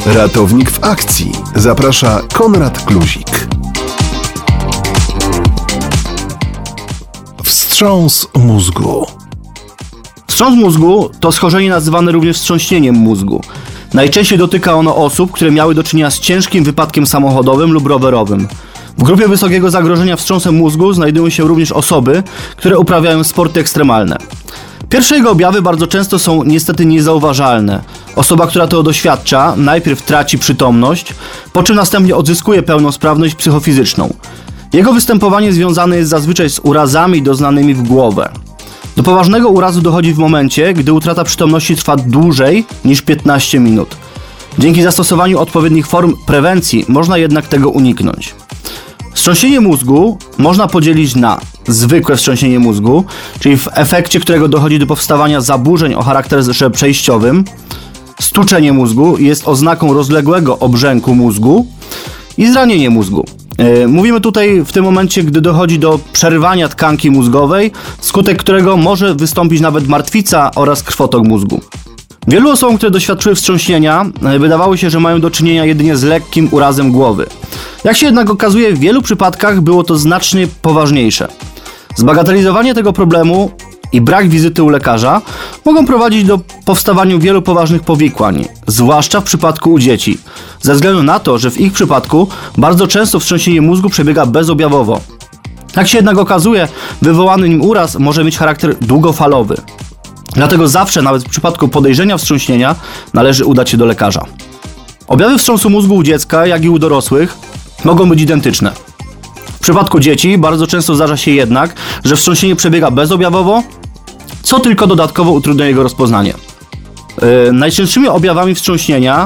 Ratownik w akcji. Zaprasza Konrad Kluzik. Wstrząs mózgu. Wstrząs mózgu to schorzenie nazywane również wstrząśnieniem mózgu. Najczęściej dotyka ono osób, które miały do czynienia z ciężkim wypadkiem samochodowym lub rowerowym. W grupie wysokiego zagrożenia wstrząsem mózgu znajdują się również osoby, które uprawiają sporty ekstremalne. Pierwsze jego objawy bardzo często są niestety niezauważalne. Osoba, która to doświadcza, najpierw traci przytomność, po czym następnie odzyskuje pełną sprawność psychofizyczną. Jego występowanie związane jest zazwyczaj z urazami doznanymi w głowę. Do poważnego urazu dochodzi w momencie, gdy utrata przytomności trwa dłużej niż 15 minut. Dzięki zastosowaniu odpowiednich form prewencji można jednak tego uniknąć. Wstrząsienie mózgu można podzielić na zwykłe wstrząsienie mózgu, czyli w efekcie którego dochodzi do powstawania zaburzeń o charakterze przejściowym. Stuczenie mózgu jest oznaką rozległego obrzęku mózgu i zranienie mózgu. Mówimy tutaj w tym momencie, gdy dochodzi do przerywania tkanki mózgowej, wskutek którego może wystąpić nawet martwica oraz krwotok mózgu. Wielu osobom, które doświadczyły wstrząśnienia, wydawało się, że mają do czynienia jedynie z lekkim urazem głowy. Jak się jednak okazuje, w wielu przypadkach było to znacznie poważniejsze. Zbagatelizowanie tego problemu i brak wizyty u lekarza mogą prowadzić do powstawania wielu poważnych powikłań, zwłaszcza w przypadku u dzieci, ze względu na to, że w ich przypadku bardzo często wstrząsienie mózgu przebiega bezobjawowo. Jak się jednak okazuje, wywołany nim uraz może mieć charakter długofalowy. Dlatego zawsze, nawet w przypadku podejrzenia wstrząśnienia, należy udać się do lekarza. Objawy wstrząsu mózgu u dziecka, jak i u dorosłych, mogą być identyczne. W przypadku dzieci bardzo często zdarza się jednak, że wstrząsienie przebiega bezobjawowo, co tylko dodatkowo utrudnia jego rozpoznanie. Najczęstszymi objawami wstrząśnienia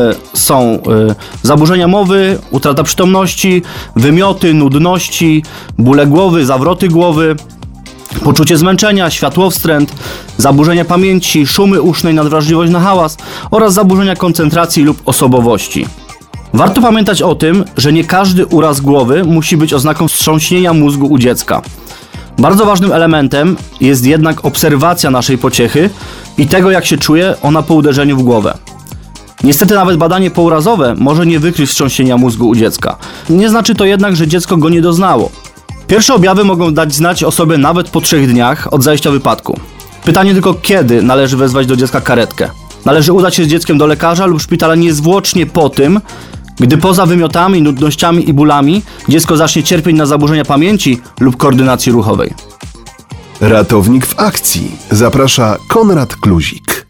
są zaburzenia mowy, utrata przytomności, wymioty, nudności, bóle głowy, zawroty głowy, poczucie zmęczenia, światłowstręt, zaburzenia pamięci, szumy usznej, nadwrażliwość na hałas oraz zaburzenia koncentracji lub osobowości. Warto pamiętać o tym, że nie każdy uraz głowy musi być oznaką wstrząśnienia mózgu u dziecka. Bardzo ważnym elementem jest jednak obserwacja naszej pociechy i tego, jak się czuje ona po uderzeniu w głowę. Niestety nawet badanie pourazowe może nie wykryć wstrząsienia mózgu u dziecka. Nie znaczy to jednak, że dziecko go nie doznało. Pierwsze objawy mogą dać znać osobie nawet po 3 dniach od zajścia wypadku. Pytanie tylko, kiedy należy wezwać do dziecka karetkę. Należy udać się z dzieckiem do lekarza lub szpitala niezwłocznie po tym, gdy poza wymiotami, nudnościami i bólami dziecko zacznie cierpieć na zaburzenia pamięci lub koordynacji ruchowej. Ratownik w akcji. Zaprasza Konrad Kluzik.